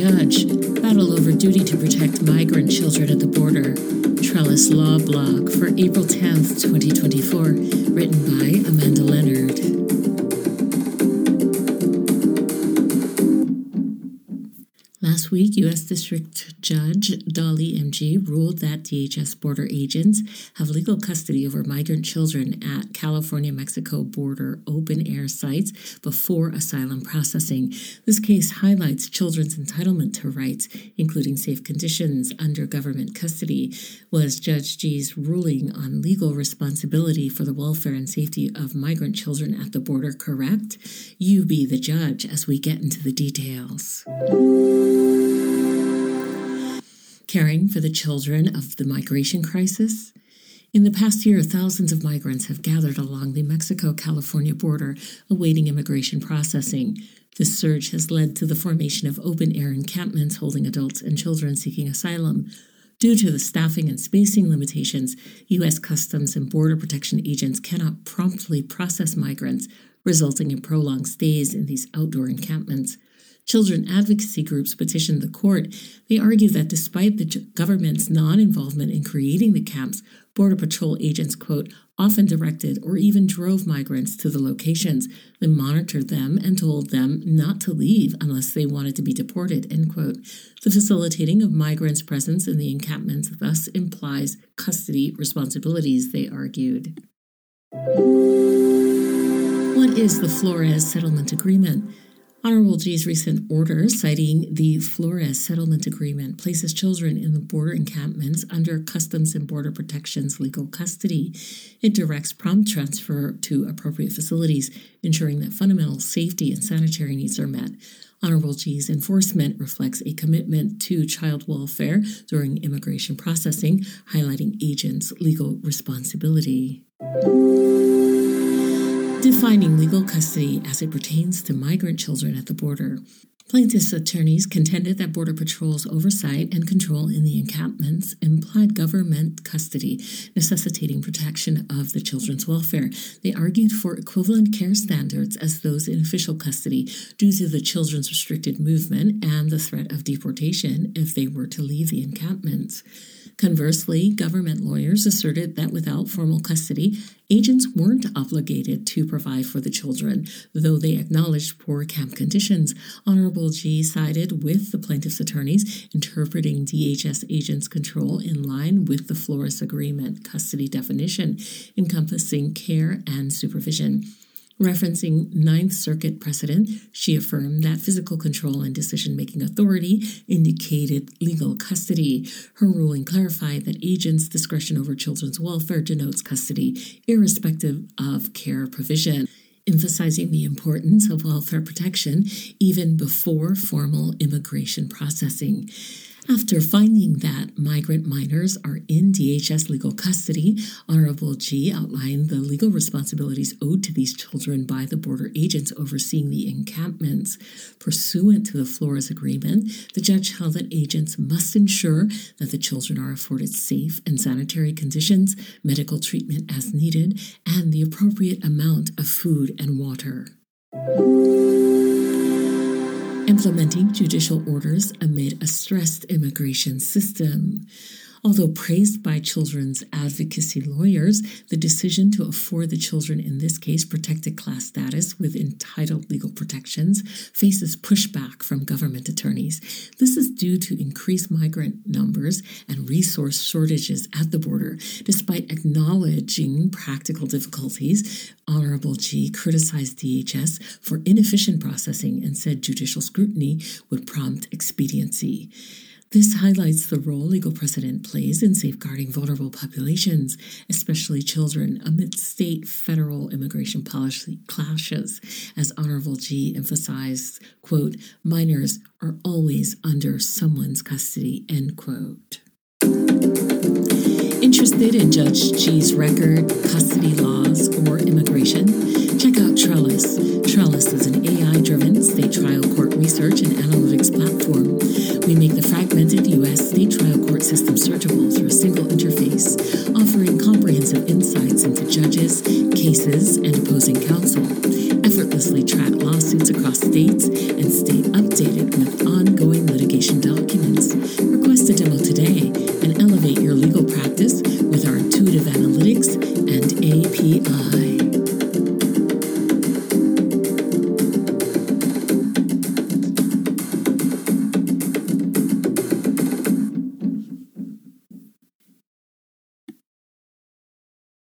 judge. Battle over duty to protect migrant children at the border. Trellis Law Blog for April 10th, 2024. Written by Amanda Leonard. Last week, U.S. District Judge Dolly M.G. ruled that DHS border agents have legal custody over migrant children at California-Mexico border open-air sites before asylum processing. This case highlights children's entitlement to rights, including safe conditions under government custody. Was Judge G's ruling on legal responsibility for the welfare and safety of migrant children at the border correct? You be the judge as we get into the details. Caring for the children of the migration crisis? In the past year, thousands of migrants have gathered along the Mexico-California border, awaiting immigration processing. This surge has led to the formation of open-air encampments holding adults and children seeking asylum. Due to the staffing and spacing limitations, U.S. Customs and Border Protection agents cannot promptly process migrants, resulting in prolonged stays in these outdoor encampments. Children advocacy groups petitioned the court. They argue that despite the government's non-involvement in creating the camps, Border Patrol agents, quote, often directed or even drove migrants to the locations, then monitored them and told them not to leave unless they wanted to be deported, end quote. The facilitating of migrants' presence in the encampments thus implies custody responsibilities, they argued. What is the Flores Settlement Agreement? Honorable G's recent order, citing the Flores Settlement Agreement, places children in the border encampments under Customs and Border Protection's legal custody. It directs prompt transfer to appropriate facilities, ensuring that fundamental safety and sanitary needs are met. Honorable G's enforcement reflects a commitment to child welfare during immigration processing, highlighting agents' legal responsibility. Defining legal custody as it pertains to migrant children at the border. Plaintiffs' attorneys contended that Border Patrol's oversight and control in the encampments implied government custody, necessitating protection of the children's welfare. They argued for equivalent care standards as those in official custody due to the children's restricted movement and the threat of deportation if they were to leave the encampments. Conversely, government lawyers asserted that without formal custody, agents weren't obligated to provide for the children, though they acknowledged poor camp conditions. Honorable G sided with the plaintiff's attorneys, interpreting DHS agents' control in line with the Flores Agreement custody definition, encompassing care and supervision. Referencing Ninth Circuit precedent, she affirmed that physical control and decision-making authority indicated legal custody. Her ruling clarified that agents' discretion over children's welfare denotes custody, irrespective of care provision, emphasizing the importance of welfare protection even before formal immigration processing. After finding that migrant minors are in DHS legal custody, Honorable G outlined the legal responsibilities owed to these children by the border agents overseeing the encampments. Pursuant to the Flores Agreement, the judge held that agents must ensure that the children are afforded safe and sanitary conditions, medical treatment as needed, and the appropriate amount of food and water. Implementing judicial orders amid a stressed immigration system. Although praised by children's advocacy lawyers, the decision to afford the children in this case protected class status with entitled legal protections faces pushback from government attorneys. This is due to increased migrant numbers and resource shortages at the border. Despite acknowledging practical difficulties, Honorable G criticized DHS for inefficient processing and said judicial scrutiny would prompt expediency. This highlights the role legal precedent plays in safeguarding vulnerable populations, especially children, amid state-federal immigration policy clashes. As Honorable G emphasized, quote, minors are always under someone's custody, end quote. Interested in Judge G's record, custody laws, or immigration? Check out Trellis. Trellis is an AI-driven state trial court research and analytics platform. We make the fragmented U.S. state trial court system searchable through a single interface, offering comprehensive insights into judges, cases, and opposing counsel. Effortlessly track lawsuits across states and stay updated